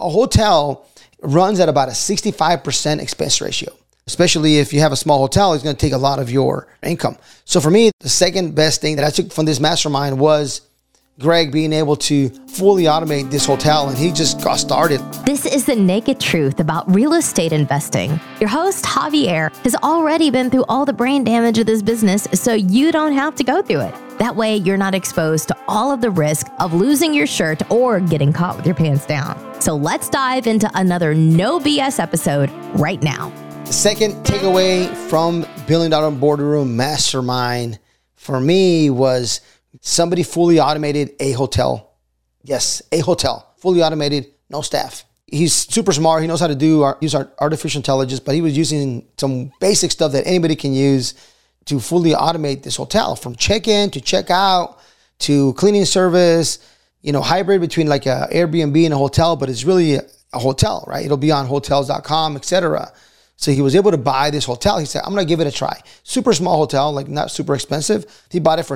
A hotel runs at about a 65% expense ratio. Especially if you have a small hotel, it's going to take a lot of your income. So for me, the second best thing that I took from this mastermind was Greg being able to fully automate this hotel, and he just got started. This is the naked truth about real estate investing. Your host, Javier, has already been through all the brain damage of this business, so you don't have to go through it. That way, you're not exposed to all of the risk of losing your shirt or getting caught with your pants down. So let's dive into another no BS episode right now. The second takeaway from Billion Dollar Boardroom Mastermind for me was somebody fully automated a hotel. Yes, a hotel. Fully automated, no staff. He's super smart. He knows how to use artificial intelligence, but he was using some basic stuff that anybody can use to fully automate this hotel, from check-in to check-out to cleaning service, hybrid between like a Airbnb and a hotel, but it's really a hotel, right? It'll be on hotels.com, etc. So he was able to buy this hotel. He said, I'm going to give it a try. Super small hotel, like not super expensive. He bought it for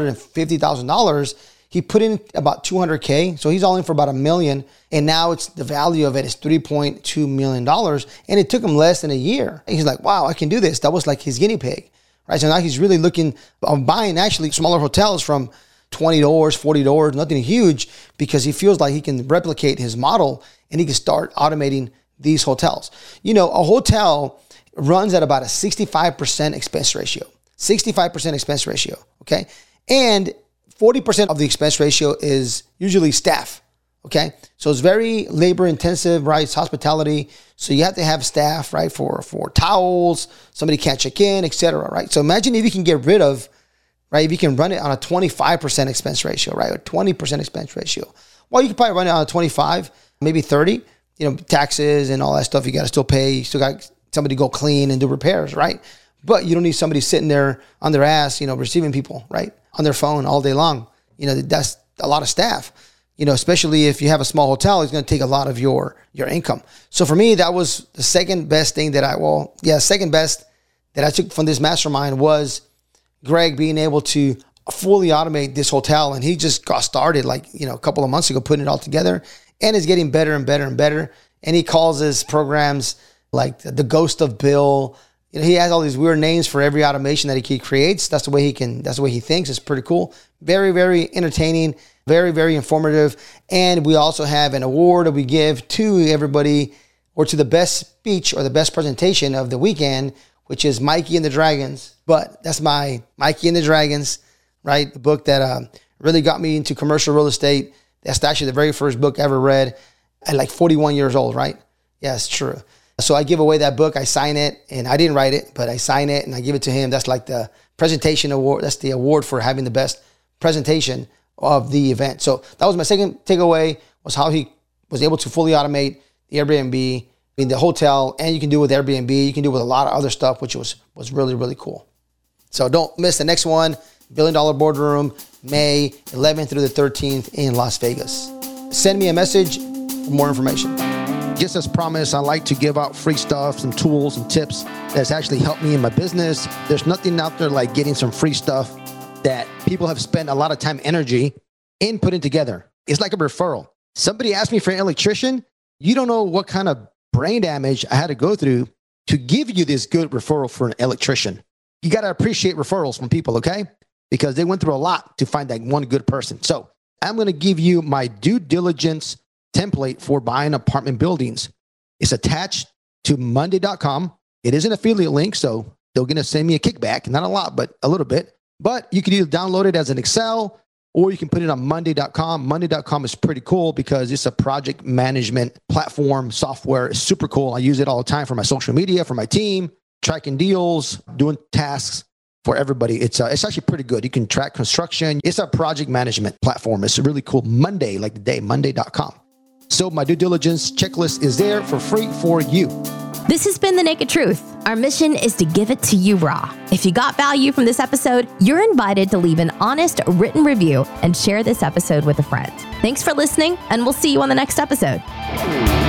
$750,000. He put in about $200K. So he's all in for about $1 million. And now the value of it is $3.2 million. And it took him less than a year. And he's like, wow, I can do this. That was like his guinea pig, right? So now he's really looking on buying actually smaller hotels from $20, $40, nothing huge, because he feels like he can replicate his model and he can start automating these hotels. A hotel runs at about a 65% expense ratio. 65% expense ratio, okay? And 40% of the expense ratio is usually staff, okay? So it's very labor intensive, right? It's hospitality. So you have to have staff, right? For towels, somebody can't check in, etc., right? So imagine if you can get rid of, right? If you can run it on a 25% expense ratio, right? Or 20% expense ratio. Well, you can probably run it on a 25, maybe 30. Taxes and all that stuff, you got to still pay. You still got somebody go clean and do repairs, right? But you don't need somebody sitting there on their ass, receiving people, right? On their phone all day long. That's a lot of staff, especially if you have a small hotel, it's going to take a lot of your income. So for me, that was the second best thing that I took from this mastermind was Greg being able to fully automate this hotel. And he just got started a couple of months ago, putting it all together. And it's getting better and better and better. And he calls his programs like the Ghost of Bill. He has all these weird names for every automation that he creates. That's the way he thinks. It's pretty cool. Very, very entertaining. Very, very informative. And we also have an award that we give to everybody, or to the best speech or the best presentation of the weekend, which is Mikey and the Dragons. But that's my Mikey and the Dragons, right? The book that really got me into commercial real estate. That's actually the very first book I ever read at like 41 years old, right? Yeah, it's true. So I give away that book. I sign it, and I didn't write it, but I sign it and I give it to him. That's like the presentation award. That's the award for having the best presentation of the event. So that was my second takeaway, was how he was able to fully automate the Airbnb, the hotel, and you can do it with Airbnb. You can do it with a lot of other stuff, which was really, really cool. So don't miss the next one. Billion Dollar Boardroom, May 11th through the 13th in Las Vegas. Send me a message for more information. Just as promised, I like to give out free stuff, some tools and tips that's actually helped me in my business. There's nothing out there like getting some free stuff that people have spent a lot of time, energy in putting together. It's like a referral. Somebody asked me for an electrician. You don't know what kind of brain damage I had to go through to give you this good referral for an electrician. You got to appreciate referrals from people, okay? Because they went through a lot to find that one good person. So I'm going to give you my due diligence template for buying apartment buildings. It's attached to Monday.com. It is an affiliate link, so they're going to send me a kickback. Not a lot, but a little bit. But you can either download it as an Excel, or you can put it on Monday.com. Monday.com is pretty cool because it's a project management platform software. It's super cool. I use it all the time for my social media, for my team, tracking deals, doing tasks for everybody. It's actually pretty good. You can track construction. It's a project management platform. It's really cool. Monday, like the day, Monday.com. So my due diligence checklist is there for free for you. This has been The Naked Truth. Our mission is to give it to you raw. If you got value from this episode, you're invited to leave an honest written review and share this episode with a friend. Thanks for listening, and we'll see you on the next episode.